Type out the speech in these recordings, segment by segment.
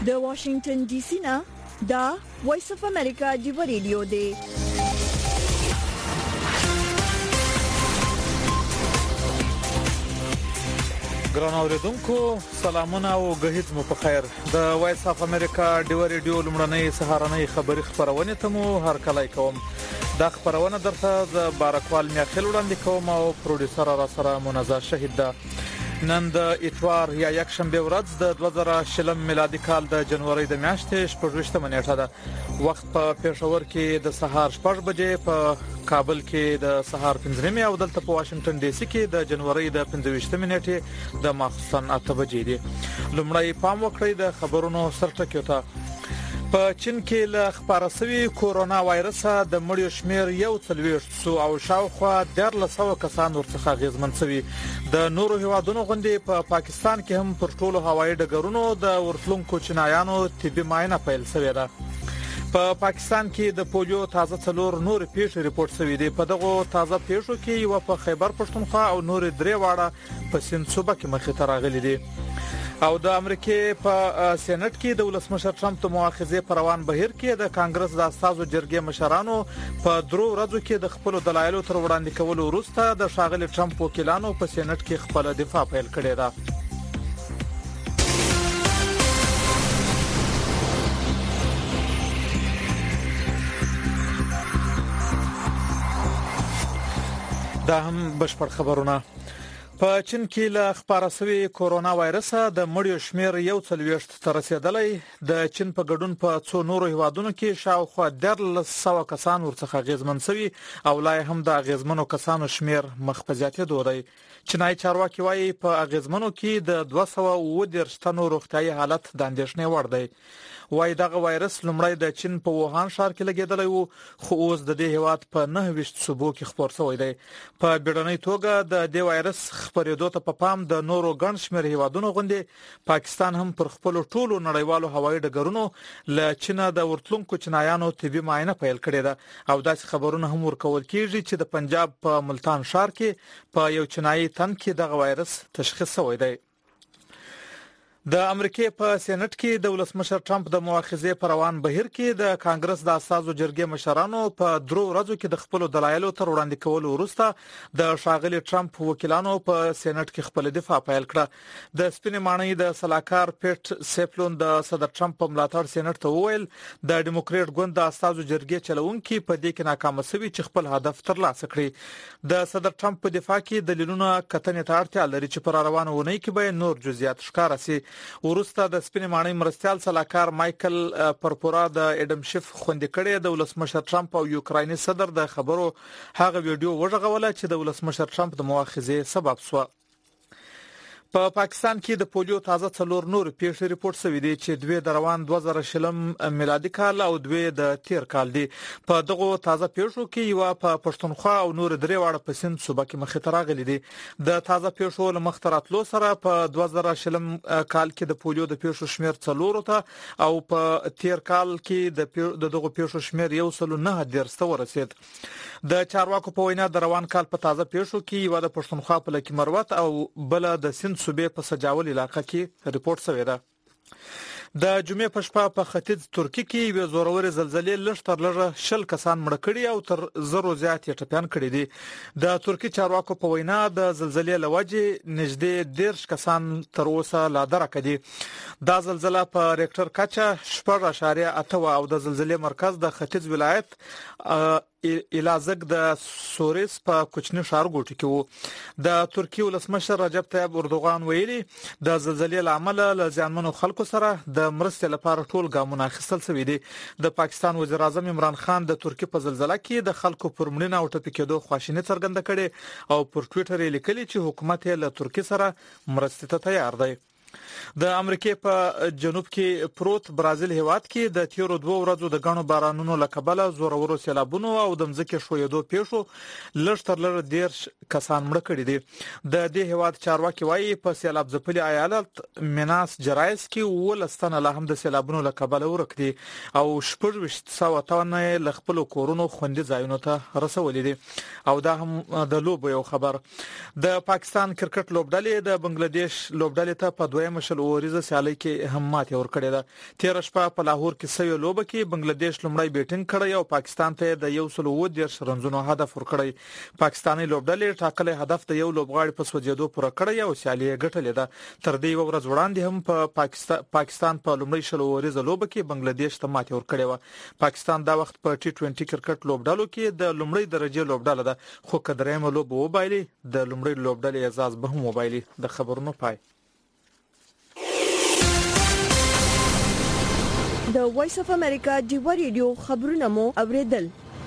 د واشنگټن ډي سي نه دا وایس اف امریکا دی ریډیو دی. ګران اوریدونکو سلامونه او غهیت مو په خیر. د وایس اف امریکا دی ریډیو لمړنۍ سهارنۍ خبری خبرونه ته مو هر کله کوم. دا خبرونه درته د بارکوال میاخیل وړاندې کوم او پروډوسر را سره منازع شهید ده. نن د اتوار یا یک شنبه ورځ د 2020 میلادي کال د جنوري د میاشتې 28 نیټه ده. وخت په پېښور کې د سهار 6 بجې، په کابل کې د سهار 5 او دلته په واشنگټن ډي سي کې د جنوري د 25 نیټه د ماخصن 8 بجې دي. لومړی پام وکړئ د خبرونو سرټکیو ته. په چین کې له خبره سوي کورونا وایرس د مړیو شمیر 140 او شاوخوا 1300 کسان ورڅخه غیزمن شوي. د نورو هیوادونو غونډې په پاکستان کې هم پر ټولو هوایي ډګرونو د ورتلونکو چینایانو طبي معاینه پیل شوې ده. په پاکستان کې د پولیو تازه څلور نور پیښې ریپورت شوې دي. په دغه تازه پیښو کې یو په خیبر پښتونخوا او نور درې واړه په سند صوبه کې مخې ته راغلي دي. او د امریکای په سېنات کې د ولسمشر ټرمپ د مؤاخذه پر روان بهیر کې د کانګرس د استازو جرګې مشرانو په درو ورځو کې د خپل دلایلو تر وړاندې کولو وروسته د شاغلي ټرمپ وکیلانو په سېنات کې خپل دفاع پیل کړې ده. دا هم بشپړ خبرونه. په چین کې له خبره سوي کورونا وایرس د مړیو شمیر 140 تر رسیدلې. د چین په ګډون په څو نورو هیوادونو کې شاوخوا 1300 کسان ورڅخه غیزمن شوي او لا هم د غیزمنو کسانو شمیر مخ په زیاتېدو دی. چینای چارواکي وايي په غیزمنو کې د 210 تنو روغتيایي حالت د اندېښنې وړ دی. وای دغه وایرس لومړی د چین په ووهان ښار کې لګیدلی وو، خو اوس د دې هیواد په 29 صوبو کې خپور شوی دی. په بیړنۍ توګه د دې وایرس خپرېدو ته په پام د نورو ګڼ شمېر هیوادونو غونډې پاکستان هم پر خپل ټولو نړیوالو هوایي ډګرونو له چین د ورتلونکو چینایانو طبي معاینه پیل کړې ده. او داسې خبرونه هم ورکول کیږي چې د پنجاب په ملتان ښار کې په یو چینایي تن کې دغه وایرس تشخیص شوی دی. د امریکای په سېنات کې د ولسمشر ټرمپ د مؤاخذه پر روان بهیر کې د کانګرس د استازو جرګې مشرانو په درو ورځو کې د خپل دلایلو تر وړاندې کولو وروسته د شاغلي ټرمپ وکیلانو په سېنات کې خپل دفاع پیل کړه. د سپینې ماڼۍ د سلاکار پیټ سیپلون د صدر ټرمپ په ملاتړ سېنات ته وویل د ډیموکریټ ګوند د استازو جرګې چلوونکي په دې کې ناکام شوي چې خپل هدف ترلاسه کړي. د صدر ټرمپ په دفاع کې دلیلونه کتنې ته اړتیا لري چې پر روانه ونی کې به نور جزئیات ښکار شي. ورسته د سپینې ماڼۍ مرستيال سلاکار مایکل پرپورا د اډم شیف خوندې کړي د ولسمشر ټرمپ او یوکرایني صدر د خبرو هغه ویډیو وژغوله چې د ولسمشر ټرمپ د مؤاخذه سبب شو. په پاکستان کې د پولیو تازه څلور نور پیښې ریپورت شوې دي چې دوی د روان 2020 میلادي کال او دوی د تیر کال دي. په دغه تازه پیښو کې یو په پښتونخوا او نور درې واړه په سند صوبه کې مخې ته راغلي دي. د تازه پیښو لمخ تراتلو سره په 2020 کال کې د پولیو د پیښو شمیر 4 ته او په تیر کال کې د دغه پیښو شمیر 109 ورسید. د چارواکو په وینا د روان کال په تازه پیښو کې یو د پښتونخوا په لکه مروت او بل د سند صوبې په سجاول علاقې کې ریپورت شوی ده. د جمعې په شپه په ختیځ ترکی کې یو زورور زلزلې لږ تر لږه 10 کسان مړ کړي او تر 0 زیات یې ټپيان کړي دي. د ترکی چارواکو په وینا د زلزلې لوجه نږدې 10 کسان تر اوسه لا درک دي. دا زلزلہ په ریکټر کچه 4.8 او د زلزلې مرکز د ختیځ ولایت الازګ د سوریس په کوچنی ښار ګوټي کې وو. د ترکیه ولسمشر رجب طیب اردوغان ویلي د زلزلې لامل له ځانمنو خلکو سره د مرستې لپاره ټول ګامونه اخیستل شوي دي. د پاکستان وزیر اعظم عمران خان د ترکیه په زلزلہ کې د خلکو پر مړینه او ټپي کېدو خواشیني څرګنده کړي او پر ټوئیټر یې لیکلي چې حکومت یې له ترکیه سره مرستې ته تیار دی. د امریکای په جنوب کې پروت برازیل هیواد کې د تیرو 2 ورځو د غنو بارانونو لکبله زورورو سیلابونو او د مځکې شویدو پیښو لږ تر لږه 10 کسان مړ کړي دي. د دې هیواد چارواکي وایي په سیلاب ځپلي ایالت میناس جرایس کې ولستانه له هم د سیلابونو لکبله ورکړي او 1400 تنه له خپل کورونو خوندې ځایونو ته رسولي دي. او دا هم د لوبو یو خبر. د پاکستان کرکټ لوبډلې د بنگلاديش لوبډلې ته په دویمه شل اوریزه سیالي کې هم ماتې ورکړې ده. تیر شپه په لاهور کې سوي لوبه کې بنگلاديش لومړی بیټینګ کړی او پاکستان ته د 110 رنزونو هدف ورکړی. پاکستاني لوبډلې ټاکلي هدف د یو لوبغاړي په سوځېدو پوره کړی او سیالي ګټلې ده. تر دې ورځ وړاندې هم په پاکستان په لومړی شل اوریزه لوبه کې بنگلاديش ته ماتې ورکړې و. پاکستان دا وخت په ټي 20 کرکټ لوبډالو کې د لومړی درجه لوبډاله ده، خو کدرېمه لوب وبایلی د لومړی لوبډالې اعزاز به هم وبایلی. د خبرونو پای. د وایس اف امریکا ډیو ریډیو خبرونه مو اوریدل.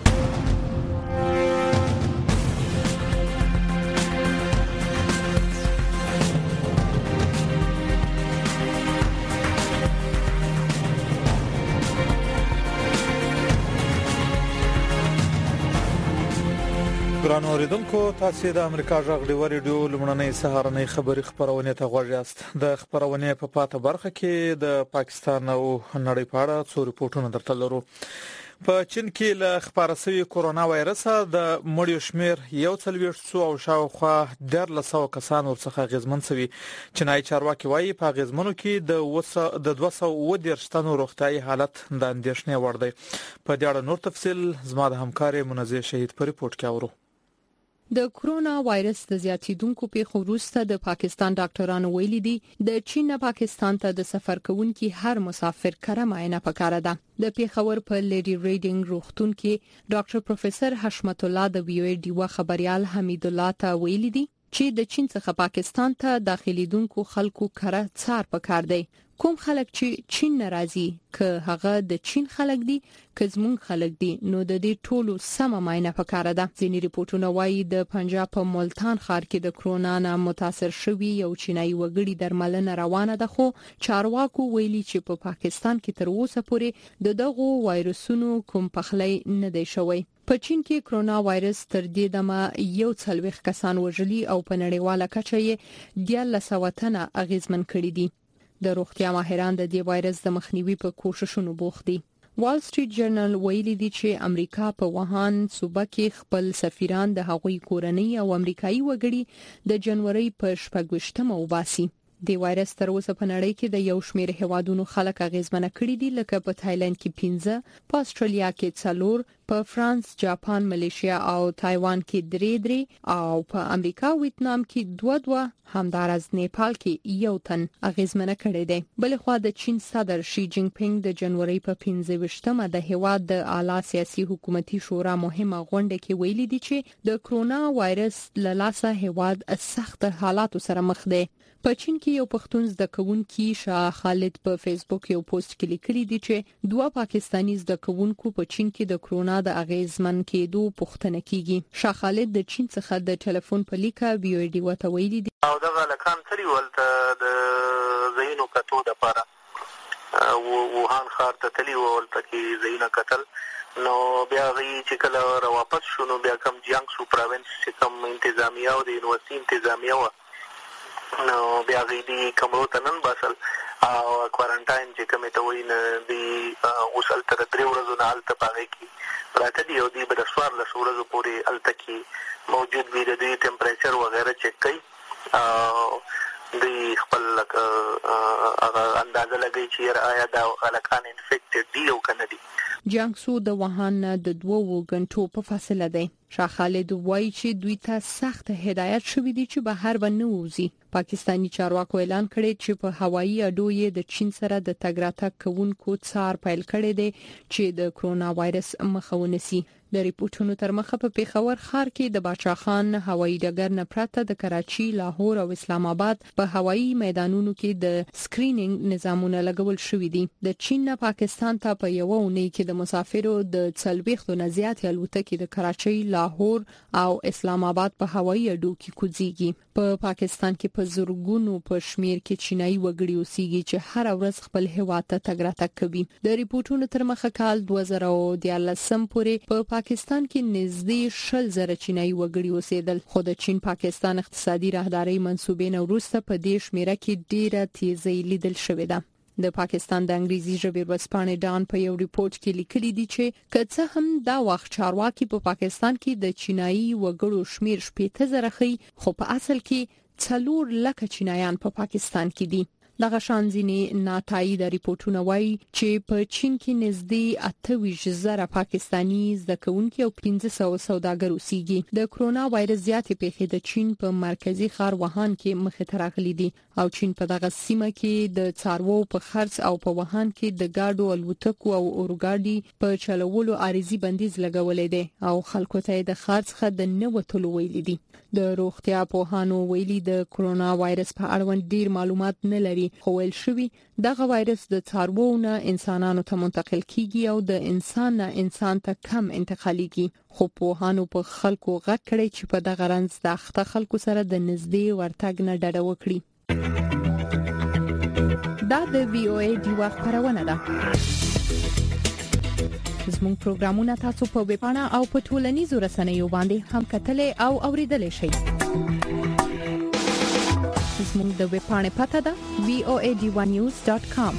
ګران اوریدونکو، تاسو د امریکا غږ ډیو ریډیو لمړنۍ سهارنۍ خبری خبرونه ته غوږ یاست. د خبرونه په پاته برخه کې د پاکستان او نړۍ په اړه څو ریپورتونه درته لرو. په چین کې له خبره شوی کورونا وایرس د مړیو شمیر 140 او شاوخوا 1300 کسان ورڅخه غزمن شوی. چینای چارواکي وایي په غزمنو کې د 210 تنو روغتيایي حالت د اندېښنې وړ دی. په دې اړه نور تفصيل زما د همکار منزه شهید په ریپورت کې اورو. د کرونا وایرس د زیاتیدونکو پیښو وروسته د پاکستان ډاکټرانو ویلي دي د چین نه پاکستان ته د سفر کوونکي هر مسافر کره معاینه پکاره ده. د پیښور په لیډي ریډینګ روغتون کې ډاکټر پروفیسور حشمت الله د وی او ډیو خبريال حمید الله ته ویلي دي چې د چین څخه پاکستان ته داخليدونکو خلکو کره څار پکار دی. کوم خلک چې چین ناراضي که هغه د چین خلک دي که زمونږ خلک دي نو د دې ټولو سم معاینه پکاره ده. ځینې ریپورتونه وایي د پنجاب په ملتان ښار کې د کرونا نه متاثر شوی یو چینایي وګړي درملنه روانه ده، خو چارواکو ویلي چې په پاکستان کې تر اوسه پورې د دغو وایرسونو کوم پخلی نه دی شوی. په چین کې کرونا وایرس تر دې دمه 140 کسان وژلي او په نړیواله کچه یې 1300 تنه اغیزمن کړي دي. د روغتیا ماهران د دې وایرس د مخنیوي په کوششونو بوخت دي. وال سټریټ جرنل ویلي دی چې امریکا په وهان صوبه کې خپل سفیران د هغوی کورنۍ او امریکایي وګړي د جنوري په 28مه وباسي. د وایرس تر اوسه په نړۍ کې د یو شمېر هوادونو خلک اغیزمن کړي دي، لکه په تایلند کې 15، په استرالیا کې 4، په فرانس، جاپان، ملیشیا او تایوان کې 3 او په امریکا او ویتنام کې 2، همدارس نیپال کې 1 تن اغیزمن کړي دي. بلخوا د چین صدر شي جین پینګ د جنوري په 25مه د هواد د اعلی سیاسي حکومتي شورا مهمه غونډه کې ویلي دي چې د کرونا وایرس له لاسه هواد سخت حالات سره مخ دی. په چین کې یو پښتون زده کوونکی شاه خالد په فیسبوک یو پوسټ کې لیکلي دي چې 2 پاکستانی زده کوونکو په چین کې د کرونا د اغیزمن کېدو پوښتنه کیږي. شاه خالد د چین څخه د ټلیفون په لیکه وی او ډی وته ویلي دي او دغه لکان سری ولته د زینو کتو د پاره ووهان ښار ته تلی ولته کې زینو کتل نو بیا غي چې کله واپس شونو بیا کوم جیانګسو پروینس چې کوم انتظامیه او د یونیورسيټي انتظامیه و نو بیا غي دي کومو تنن باسل او کوارنټاین چې کومه ته وین دی وصل تر 3 ورځې نه الته پاره کې راته دی او دی به د سوار له ورځې پورې الته کې موجود وي د ټمپریچر وغیرہ چیک کوي دی خپل اندازه لګی چې آیا دا الکان انفیکټډ دی او کنه دی. جانګسو د وهان د 2 غنټو په فاصله دی. شاه خالد وایي چې دوی ته سخت هدایت شوې دي چې بهر باندې ووزي. پاکستانی چارواکو اعلان کړی چې په هوایي اډو یې د چین سره د تګ راتګ کوونکو څار پیل کړی دی چې د کرونا وایرس مخه ونیسي. د ریپورتونو تر مخه په پیښور ښار کې د باچا خان هوایي ډګر نه پرته د کراچي، لاهور او اسلام آباد په هوایي میدانونو کې د سکرینینګ نظامونه لګول شوې دي. د چین نه پاکستان ته په یو اونۍ کې د مسافرو د 40 نه زیات الوتکې د کراچي، لاهور او اسلام آباد په هوایي اډو کې کوزيږي. په پاکستان کې په زورګونو په شمیر کې چینایي وګړي اوسېږي چې هر ورځ خپل هیواد ته تګ راتګ کوي. د ریپورتونو تر مخه کال 2013 پورې په پاکستان کې نږدې 10,000 چینایي وګړي اوسېدل، خو د چین پاکستان اقتصادي راهداري منسوبې نه وروسته په دې شمیره کې ډیره تیزی لیدل شوې ده. د پاکستان د انګریزي ژبې ورځپاڼې ډان په یو ریپورت کې لیکلي دي چې کڅه هم دا وخت چارواکي په پاکستان کې د چینایي وګړو شمیر 70,000 خي، خو په اصل کې 4 لک چینایان په پاکستان کې دي. دغه شان ځینې ناتایید ریپورتونه وایي چې په چین کې نږدې 28,000 پاکستانی زده کوونکي او 1500 سوداګر اوسېږي. د کرونا وایرس زیاتې پیښې د چین په مرکزی ښار ووهان کې مخې ته راغلي دي او چین په دغه سیمه کې د څاروو په خرڅ او په ووهان کې د ګاډو الوتکو او اورګاډي په چلولو عارضی بندیز لګولې دي او خلکو ته د خرڅ خد نه وټلو ویلي دي. د روغتیا پوهانو ویلي د کرونا وایرس په اړه ډیر معلومات نه لري، خو ویل شوی دغه وایرس د څاروو نه انسانانو ته منتقل کیږي او د انسان نه انسان ته کم انتقالیږي. خو پوهانو په خلکو غږ کړی چې په دغه رنځ د اخته خلکو سره د نږدې ورتګ نه ډډه وکړي. دا د وی او ای دی وخت خبرونه ده. زموږ پروګرامونه تاسو په ویب پاڼه او په ټولنیزو رسنیو باندې هم کتلای او اوریدلای شئ. زموږ د ویب پاڼې پته ده voad1news.com.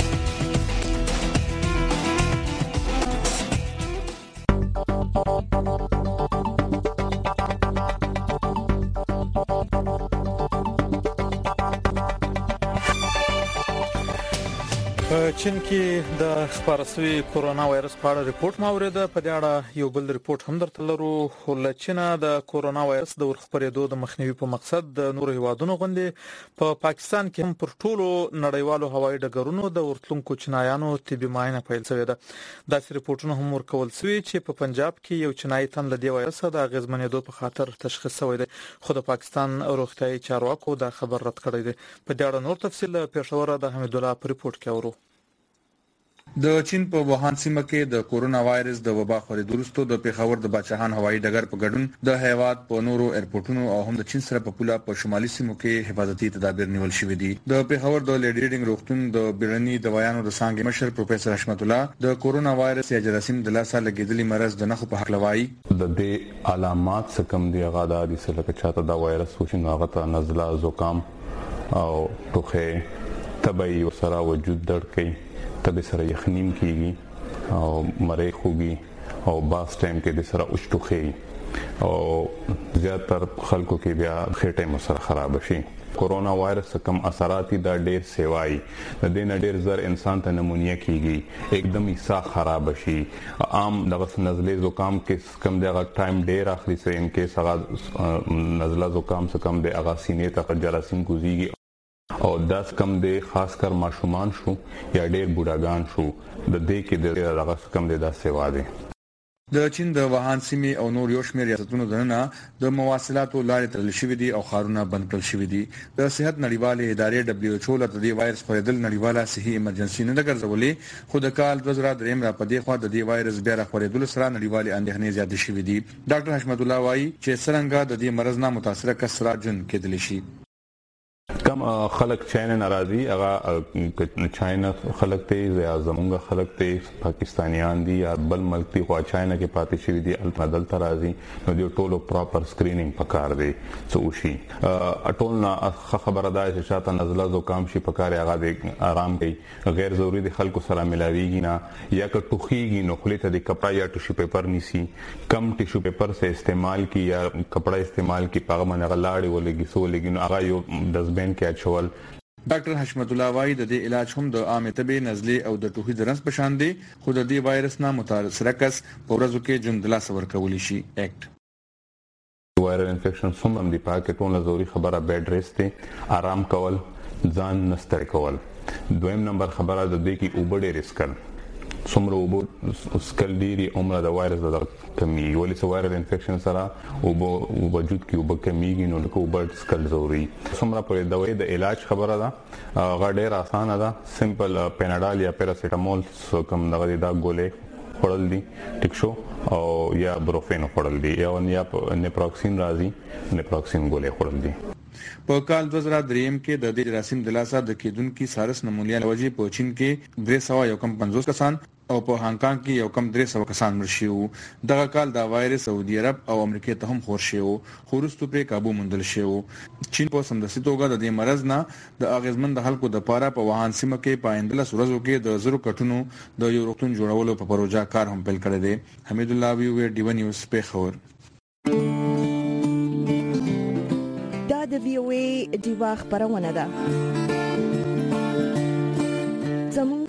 چین کې د خبرسوي کورونا وایرس په اړه ریپورت ماوریده. په دې اړه یو بل ریپورت هم درته لرو. له چینه د کورونا وایرس د ورخپرېدو د مخنیوي په مقصد د نورو هیوادونو غونډې په پاکستان کې هم پر ټولو نړیوالو هوایي ډګرونو د ورتلونکو چینایانو طبي معاینه پیل شوې ده. داسې ریپورتونه هم ورکول شوي چې په پنجاب کې یو چینایي تن له دې وایرس د اغیزمنېدو په خاطر تشخیص شوی دی، خو د پاکستان روغتيایي چارواکو دا خبر رد کړی دی. په دې اړه نور تفصیل پېښور د حمید الله په ریپورت کې اورو. د چین په ووهان سیمه کې د کورونا وایرس د وبا خورېدو وروسته د پیښور د باچاهان هوایي ډګر په ګډون د هیواد په نورو ایرپورټونو او هم د چین سره په پوله په شمالي سیمو کې حفاظتي تدابیر نیول شوي دي. د پیښور د لیډي ریډینګ روغتون د بیړني دوايانو د څانګې مشر پروفیسور حشمت الله د کورونا وایرس یا جراثیم د لاسه لګیدلي مرض د نښو په حق لوي. د دې علامات څه کم دي هغه د دې لکه چاته د وایرس وشي هغه ته نزله، زکام او ټوخه، تبعي او سره وجود درد کوي، تبه سره یخنیم کیږي او مړی خوږي او باس ټایم کې د سره اوشټوخي او زیاتره خلکو کې بیا خېټه مو سره خراب شي. کورونا وایرس کم اثرات دا ډېر سیوای د دې نه ډېر زر انسان ته نمونیا کیږي، एकदम ایسا خراب شي. عام دغه نزله زکام کې کم دغه ټایم ډېر اخلي سه ان کې سره نزله زکام څخه کم د اغا سینې ته جراثیم کوزيږي او داس کم دی خاص کر ماشومان شو یا ډېر بوډاګان شو د دې کې د دغه کم دی دا سیوا دی. د چین د ووهان سیمې او نور یو شمېر ریاستونو دننه د مواصلاتو لارې تړل شوې دي او ښارونه بند کړل شوي دي. د صحت نړیوالې ادارې WHO له دې وایرس خورېدل نړیواله صحي ایمرجنسي نه ګرځولې، خو د کال 2003 را پدې خوا د دې وایرس بیا را خورېدل سره نړیوالې اندېښنې زیاتې شوې دي. ډاکټر حشمت الله وایي چې څنګه د دې مرض نه متاثر کس را جون کېدلی شي. کم خلک چاینا ناراضي، هغه چاینا خلک ته یا زمونږ خلک ته پاکستانیان دي یا بل ملک ته خو چاینا کې پاتې شوی دي البدل ترازي نو دی ټولو پراپر سکرینینګ پکار دی څو شي ټول نه خبره ده چې شاته نزله زکام شي پکار هغه د آرام کوي، غیر ضروري د خلکو سره ملاويږي نه یا که ټوخيږي نو خپل ته د کپڑا یا ټیشو پیپر نیسي، کم ټیشو پیپر سے استعمال کی یا کپڑا استعمال کی پاغه منغه لاړې ولګي سو لګي نو هغه یو دزبین کې اچول. ډاکټر حشمت الله وایي د دې علاج هم د عامه طبي نزله او د ټوخي درنس په شان دی، خو د دې وایرس نه متاثر کس په ورځو کې جون د لاس ورکول شي. اکټ وایرل انفیکشن سم هم دی پاکه ټول ضروري خبره بیډ ریسټ ته آرام کول، ځان نستړی کول. دویم نمبر خبره د دې کې اوبډه ریسکل څومره اوبه سکل ډیری عمره د وایرس د کمی ولې سو وایرل انفیکشن سره او وجود کې اوبه کمیږي نو د اوبه سکل ضروري. څومره په دوايي د علاج خبره ده غډیر اسانه ده، سمپل پیناډال یا پیراسیټامول کوم دغه دا ګولې خورل دي ټیک شو او یا بروفین خورل دي یا نیپروکسین راځي نیپروکسین ګولې خورل دي. په کال 2003 کې د دې جراثیم د لاسه د کېدونکو سارس نمونیا لوجي په چین کې 350 کسان او په هانګ کانګ کې یو کم 300 کسان مړ شوي. دغه کال دا وایرس سعودي عرب او امریکا ته هم خور شوی، خو وروسته په قابو موندل شوی. چین په سمدستي توګه د دې مرض نه د اغیزمن د خلکو د پاره په ووهان سیمه کې پایندل ورځو کې د زرو کټونو د یو روغتون جوړولو په پروژه کار هم پیل کړی دی. حمید الله وی ډیو نیوز پیښور. دا د وی او ای دیوا خبرونه ده.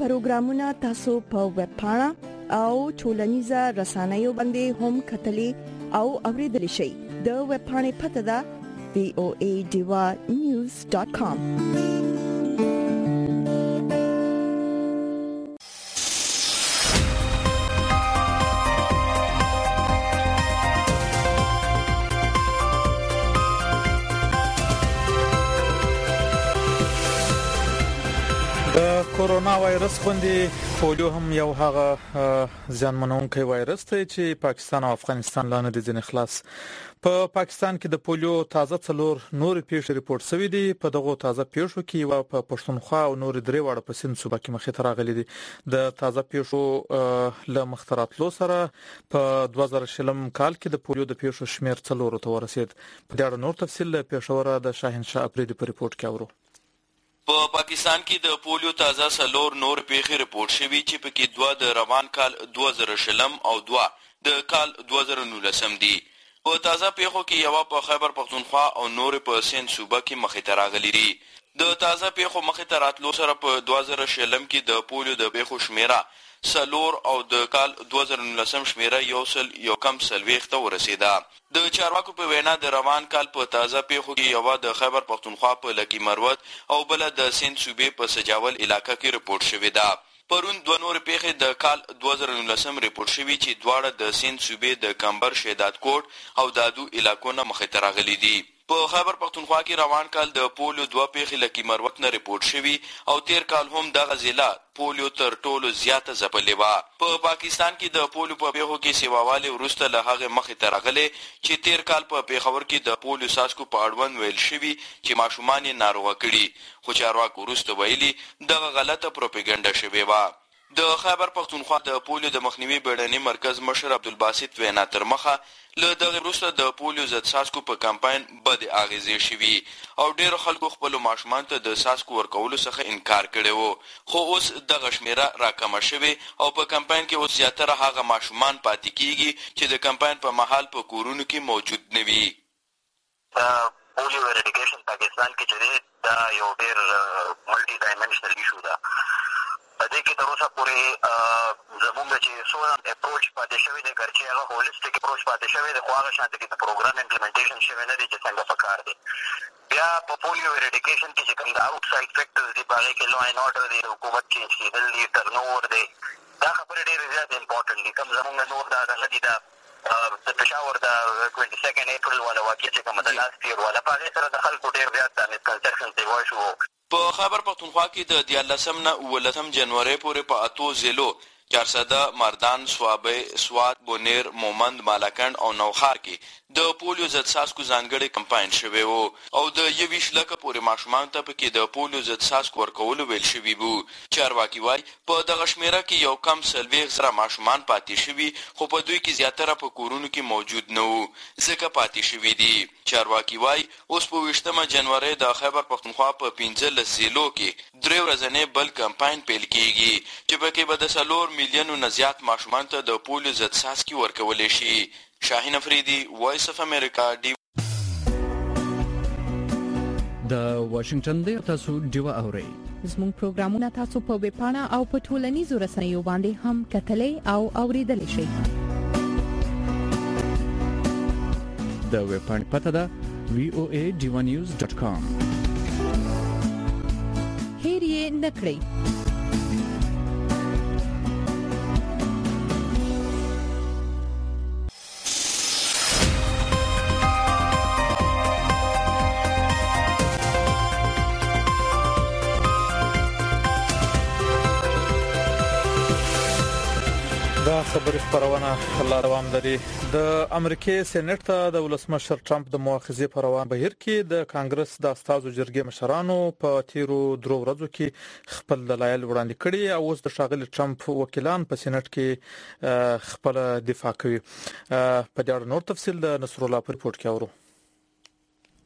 پروګرامونه تاسو په ویب پاڼه او ټولنیزه رسنیو باندې هم کتلې او اوریدل شئ. د ویب پاڼې پته ده voadivanews.com. کورونا وایرس باندې پولیو هم یو هغه ځانمنونکی وایرس دی چې پاکستان او افغانستان لاندې د ځین خلاص. په پاکستان کې د پولیو تازه څلور نور پیښې ریپورت شوې دي. په دغه تازه پیښو کې یو په پښتونخوا او نور درې وړ په سند صوبه کې مخې ته راغلي دي. د تازه پیښو له مختراتلو سره په 2020 کال کې د پولیو د پیښو شمیر 4 ته ورسید. په دې اړه نور تفصیل پېښور د شاهنشاه اپریدي په ریپورت کې اورو. په پاکستان کې د پولیو تازه سلور نور پیښې ریپورت شوي چې په کې 2 د روان کال 2020 او 2 د کال 2019 دي. په تازه پیښو کې یو په خیبر پختونخوا او نور په سند صوبه کې مخې ته راغلي دي. د تازه پیښو مخې ته راتلو سره په 2020 کې د پولیو د پیښو شمیره سلور او د کال 2019 شمیره یو کم سلويخ ته ورسیده. د چارواکو په وینا د روان کال په تازه پیښو کې یو د خیبر پختونخوا په لکی مروت او بل د سند صوبې په سجاول علاقې کې ریپورت شوې ده. پرون 2 نور پیښې د کال 2019 ریپورت شوې چې دواړه د سند صوبې د کمبر شهادت کوټ او دادو علاقو نه مخې ته راغلي دي. په خیبر پختونخوا کې روان کال د پولیو 2 پیښې لکی مروت نه ریپورت شوې او تیر کال هم دغه ضلع پولیو تر ټولو زیاته ځپلې و. په پاکستان کې د پولیو په پیښو کې سیواواله ورسته له هغه مخې ته راغلي چې تیر کال په پیښور کې د پولیو ساسکو په اړوند ویل شوی چې ماشومان یې ناروغه کړي، خو چارواکو ورسته ویلي دغه غلطه پروپاګاندا شوی و. د خیبر پختونخوا د پولیو د مخنیوي بیړني مرکز مشر عبدالباسط وینا تر مخه له دغه وروسته د پولیو ضد ساسکو په کمپاین بد اغیزې شوي او ډېر خلکو خپل ماشومان ته د ساسکو ورکولو څخه انکار کړی وو، خو اوس دغه شمیره راکمه شوې او په کمپاین کې اوس زیاتره هغه ماشومان پاتې کیږي چې د کمپاین په مهال په کورونو کې موجود نه وي. پولیو اریډیکیشن پاکستان کې چې دا یو ډېر ملټي ډایمنشنل ایشو ده. په دې کې تر اوسه پورې زموږ چې څونه اپروچ پاتې شوی دی ګرچې هغه هولیسټیک اپروچ پاتې شوی دی، خو هغه شانته کې د پروګرام امپلیمنټیشن شوی نه دی چې څنګه پکار دی. بیا په پولیو اریډیکیشن کې چې کوم د آوټ ساید فیکټرز دي په هغې کې لا اینډ آرډر دی، حکومت چینج کېدل دي، ټرنوور دی، دا خبرې ډېرې زیاتې امپورټنټ دي. کوم زموږ نور دا دغه دي د پېښور د 22 اپریل والا واقع چې کومه د لاست ییر والا په هغې سره د خلکو ډېر زیات دا مسکنسپشن دی وای شو. په خیبر پختونخوا کې د 14 نه 19 جنوري پورې په 8 ضلعو چارسده، مردان، سوابي، سوات، بونیر، مومند، مالکند او نوخار کې د پولیو ضد ساسکو ځانګړي کمپاین شوی وو او د 21 لکه پورې ماشومان ته پکې د پولیو ضد ساسکو ورکولو ویل شوی وو. چارواکي وایي په دغه شمیره کې یو کم سلويخ سره ماشومان پاتې شوي، خو په دوی کې زیاتره په کورونو کې موجود نه وو ځکه پاتې شوي دي. چارواکي وایي اوس په 20 جنوري د خیبر پختونخوا په 15 ضلعو کې 3 ورځې بل کمپاین پیل کیږي چې پکې به د 4 میلیونو نه زیات ماشومان ته د پولیو ضد ساسکي ورکول شي. شاهین افریدي، وایس اف امریکا. د واشنگټن د تاسو ډیو اوري زموږ پروګرامونه تاسو په ویب پاڼه او په ټولنیزو رسنیو باندې هم کتلې او اوریدلې شئ. د ویب پاڼې پته ده voadivanews.com. هیر یې نکړئ. دا خبري خبرونه الله دوام لري. د امریکای سېنات ته د ولسمشر ټرمپ د مؤاخذې پر روان بهیر کې د کانګرس د استازو جرګې مشرانو په تیرو 3 ورځو کې خپل دلایل وړاندې کړي او اوس د ښاغلي ټرمپ وکیلان په سېنات کې خپل دفاع کوي. په دې اړه نور تفصیل د نصر الله په ریپورت کې اورو.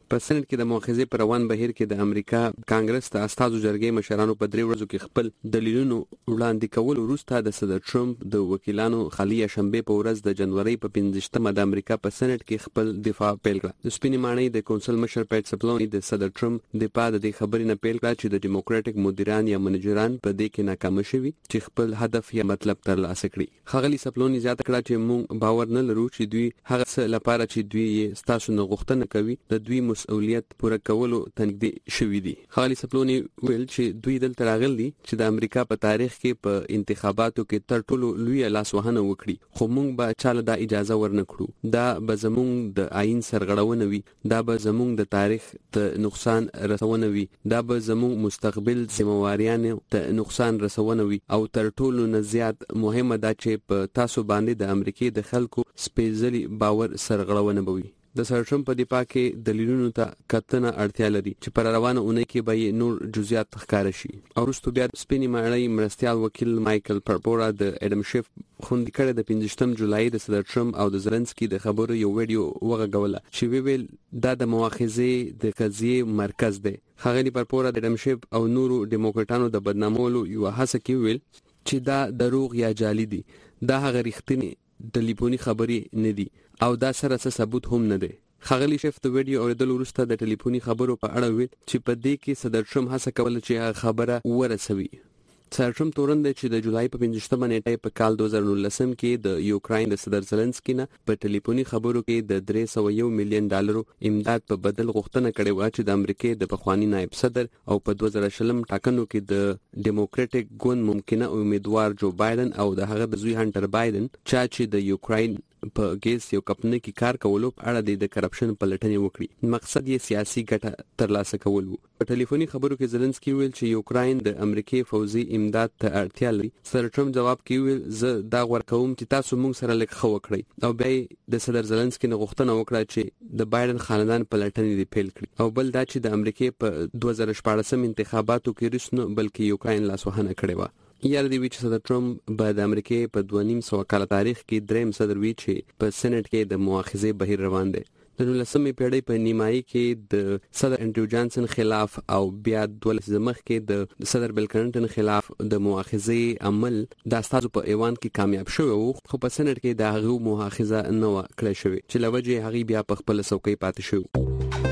په سنټ کې د مؤاخذې پر روان بهیر کې د امریکا کانګرس ته استازو جرګې مشرانو په 3 ورځو کې خپل دلیلونو وړاندې کول وروسته د صدر ټرمپ د وکیلانو خالي شنبه په ورځ د جنوري په 15مه د امریکا په سنټ کې خپل دفاع پیل کړ. د سپینې ماڼۍ د کونسل مشر پیټ سپلونی د صدر ټرمپ د پاد د خبرې نه پیل کړ چې د ډیموکراټک مدیران یا منیجران په دې کې ناکام شوي چې خپل هدف یا مطلب ترلاسه کړي. خغلی سپلونی زیاته کړه چې موږ باور نه لرو چې دوی هغه څه لپاره چې دوی ستاسو نه غوښتنه کوي د دوی مسؤلیت پوره کولو تنګ شوي دي. خغلی سپلونی ویل چې دوی دلته راغلي چې د امریکا په تاریخ کې په انتخاباتو کې تر ټولو لوی لاسوهنه وکړي، خو موږ به چاله دا اجازه ورنکړو. دا به زموږ د آئین سرغړونه وي، دا به زموږ د تاریخ ته نقصان رسونه وي، دا به زموږ مستقبل ذمہواریانو ته نقصان رسونه وي، او تر ټولو نه زیات مهمه دا چې په تاسو باندې د امریکای د خلکو سپېڅلي باور سرغړونه بوي. د سر ټرمپ په دفاع کې دلیلونو ته کتنه اړتیا لري چې پر روانه اونۍ کې به نور جزئیات ښکار شي. او وروسته بیا سپینې ماڼۍ مرستيال وکیل مایکل پرپورا د اډم شیف خوندې کړه د 15 جولای د صدر ټرمپ او د زلنسکي د خبرو یو ویډیو وغږوله چې ویل دا د مؤاخذې د قضیې مرکز دی. خغلی پرپورا د اډم شیف او نورو ډیموکراټانو د بدنامولو یو هڅه کې ویل چې دا دروغ یا جعلي دي، دا هغه رښتینی ټلیفوني خبرې نه دي او دا سره څه ثبوت هم نه دی. خغلی شیف د ویډیو اوریدل وروسته د ټلیفوني خبرو په اړه ویل چې په دې کې صدر ټرمپ هڅه کوله چې هغه خبره ورسوي. صدر ټرمپ تورن دی چې د جولای په 15مه نیټه په کال 2019 کې د یوکراین د صدر زلنسکي نه په ټلیفوني خبرو کې د $301 میلیون امداد په بدل غوښتنه کړې و چې د امریکای د پخوانی نائب صدر او په 2020 ټاکنو کې د ډیموکراټک ګوند ممکنه امیدوار جو بایدن او د هغه د زوی هانټر بایدن چې د یوکراین په ګیس یو کمپنۍ کې کار کولو په اړه د کرپشن پلټنې وکړي. مقصد یې سیاسي ګټه ترلاسه کول وو. په ټلیفوني خبرو کې زلنسکي ویل چې یوکراین د امریکای فوزي امداد ته اړتیا لري. صدر ټرمپ جواب کې ویل زه دا ورکوم چې تاسو موږ سره لیک خو وکړئ، او بیا د صدر زلنسکي نه غوښتنه وکړه چې د بایدن خاندان پلټنې دی پیل کړي، او بل دا چې د امریکای په 2014 انتخاباتو کې رسنو بلکې یوکراین لاسوهنه کړې و. یاد دی چې صدر ټرمپ به د امریکای په 2.5 کال تاریخ کې دریم صدر وی چې په سېنات کې د مؤاخذې بهیر روان دی. د 19مې پیړۍ په نیمایي کې د صدر انډریو جانسن خلاف او بیا 12 مخ کې د صدر بل کلنټن خلاف د مؤاخذې عمل د استازو په ایوان کې کامیاب شو، خو په سېنات کې د هغه مؤاخذه نه و کړی شوی چې لوجه هغه بیا په خپل څوکۍ پاتې شو.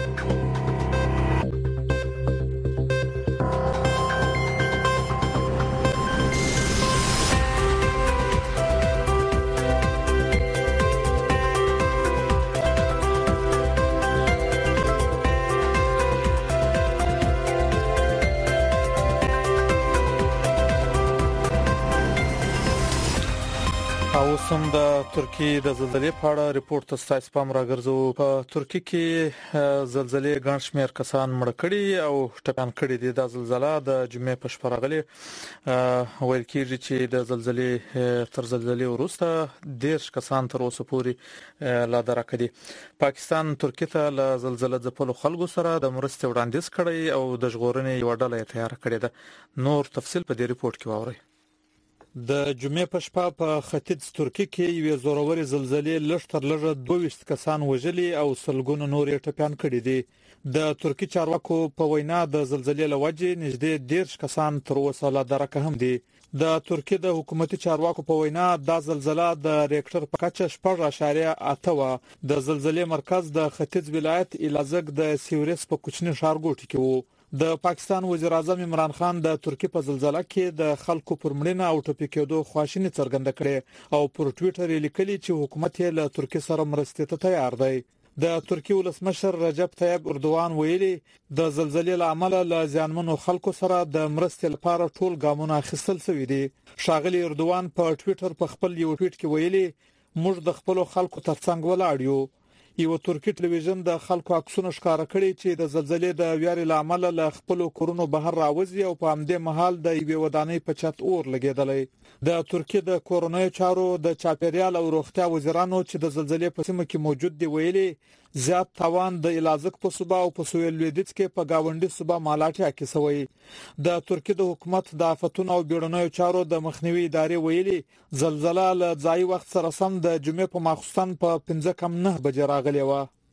اوسم د ترکیه د زلزلې په اړه ریپورت تاسو پام راګرځو. په ترکیه کې زلزلې ګڼ شمېر کسان مړ کړي او ټپيان کړي دي. د زلزلہ د جمعې په شپه راغلي ویل کېږي چې د زلزلې تر زلزلې وروسته 10 کسان تر اوسه پورې لا درک دي. پاکستان ترکیه ته له زلزلې ځپلو خلکو سره د مرستې وړاندیز کړي او د ژغورنې یو ډله تیار کړې ده. نور تفصیل په دې ریپورت کې واورئ. د جمعې په شپه په ختیځ ترکیه کې یو زوروري زلزلې لږ تر لږه 22 کسان وژلي او سلګونه نور ټپيان کړي دي. د ترکیه چارواکو په وینا د زلزلې لوجې نږدې 10 کسان تر اوسه لا درک هم دي. د ترکیه د حکومتي چارواکو په وینا د زلزلہ د ریکټر په کچه 4.8 و. د زلزلې مرکز د ختیځ ولایت ایلازګ د سیوریس په کوچني ښارګوټي کې و. د پاکستان وزیر اعظم عمران خان د ترکیه په زلزلہ کې د خلکو پر مړینه او ټپي کېدو خواشیني څرګنده کړې او پر ټوئیټر یې لیکلي چې حکومت یې له ترکیه سره مرستې ته تیار دی. د ترکیه ولسمشر رجب طیب اردوغان ویلي د زلزلې له امله له ځانمنو خلکو سره د مرستې لپاره ټول ګامونه اخیستل شوي دي. ښاغلي اردوغان په ټوئیټر په خپل یو ټویټ کې ویلي موږ د خپل خلکو ترڅنګ ولاړ یو. یو ترکی ټلویزیون د خلکو عکسونه ښکاره کړي چې د زلزلې د ویاري لامل له خپل کورونو بهر راوځي او په همدې محل د یوې ودانۍ په چت اور لګیدلې. د ترکیه د کورونای چارو د چاپیریال او روغتیا وزیرانو چې د زلزلې په سیمه کې موجود دي ویلي زیات توان د ایلازګ په صوبه او په سویل لویدیځ کې په گاونډي صوبه مالاټیا کې سوی. د ترکیه د حکومت د آفتونو او بیړنیو چارو د مخنیوي ادارې ویلي زلزلہ له ځای وخت سره سم د جمعې په ماخوستن په 5:09 بجې راغلی و.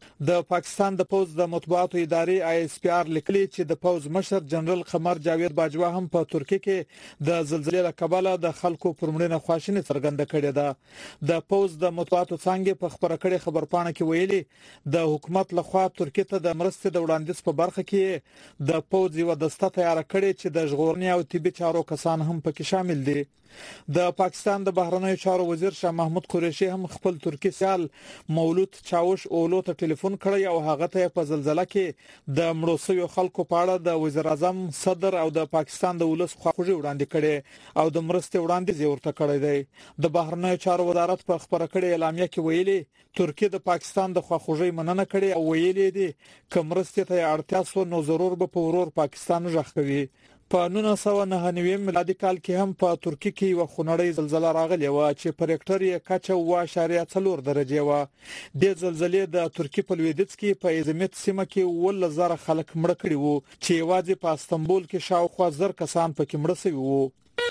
د پاکستان د پوز د مطبوعاتو ادارې ISPR لیکلي چې د پوز مشر جنرال قمر جاوید باجوا هم په ترکیه کې د زلزلې له کبله د خلکو پر مړینه خواشیني څرګنده کړې ده. د پوز د مطبوعاتو څنګه په خبره کړې خبرپاڼه کې ویلي د حکومت لخوا ترکیه ته د مرستې د وړاندیز په برخه کې د پوز یو دسته تیار کړې چې د ژغورنې او طبي چارو کسان هم پکې شامل دي. د پاکستان د بهرنیو چارو وزیر شاه محمود قریشي هم خپل ترکی سیال مولود چاوش اولو ته ټلیفون کړی او هغه ته په زلزلہ کې د مړو شویو خلکو په اړه د وزیر اعظم صدر او د پاکستان د ولس خواخوږي وړاندې کړي او د مرستې وړاندیز ورته کړی دی. د بهرنیو چارو وزارت په خبره کړې اعلامیه کې ویلي ترکیه د پاکستان د خواخوږي مننه کړې او ویلي دي چې مرستې ته اړتیا سو نو ضرور به په ورور پاکستان ژغ کوي. په 1999 میلادي کال کې هم په ترکیه کې یو خونړی زلزلہ راغلی و چې په ریکټر یې کچه 4.4 درجه و. د زلزلې د ترکیه په لویدیځ کې په ازمیت سیمه کې 10000 خلک مړ کړي وو چې یوازې په استانبول کې شاوخوا 1000 کسان پکې مړ شوي وو.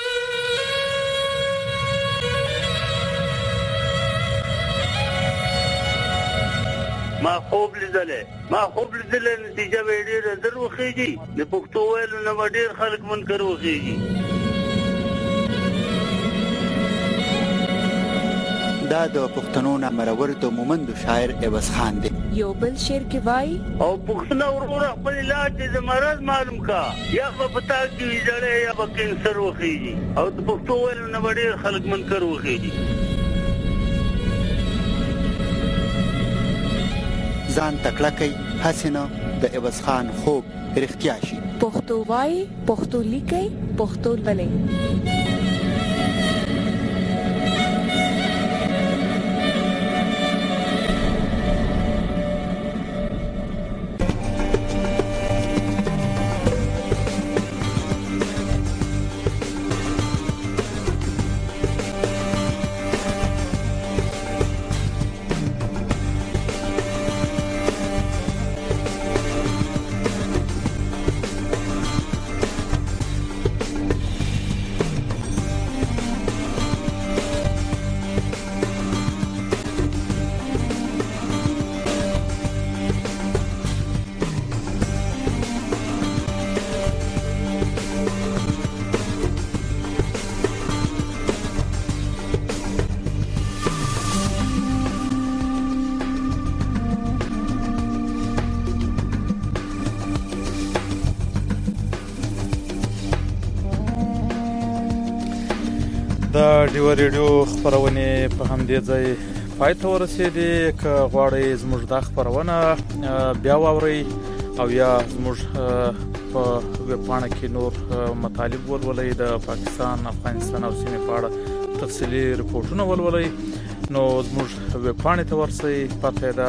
ما خوب لیدلې نتیجه به ډېر دروخیږي د پښتو ویلو نه ډېر خلک منکر وخیږي. دا د پښتنو مرور د مومند شاعر عوض خان دی. یو بل شعر کې وای او پښتنو ورور خپل علاج د مرض معلوم کا یا په پتا کې ویجړې یا په کینسر وخیږي او د پښتو ویلو نه ډېر خلک منکر وخیږي. ځان تکړه کوي حسینه د عوض خان خوب رښتیا شي. پښتو وای پښتو لیکي پښتو لولي. د ډیو ریډیو خبرونه په همدې ځای پای ته ورسېدې. که غواړئ زموږ د خبرونه بیا واورئ او یا زموږ په ویب پاڼه کې نور مطالب ولولئ د پاکستان، افغانستان او سیمې په اړه تفصیلي رپورټونه ولولئ نو زموږ ویب پاڼې ته ورسئ. پته ده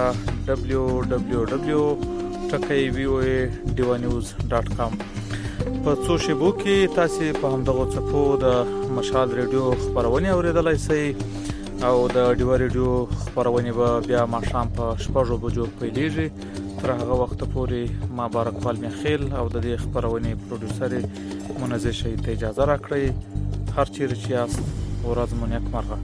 www.voanews.com. په څو شیبو کې تاسو په همدغه څپو د مشال ریډیو خبرونه اوریدلای شئ او د ډیو ریډیو خبرونه به بیا ماښام په 6 بجو پیلېږي. تر هغه وخت پورې ما بارکوال میخیل او د دې خبرونه پروډوسر منزه شهید ته اجازه راکړئ. هر چیرې چې یاست ورځ مو نیکمرغه.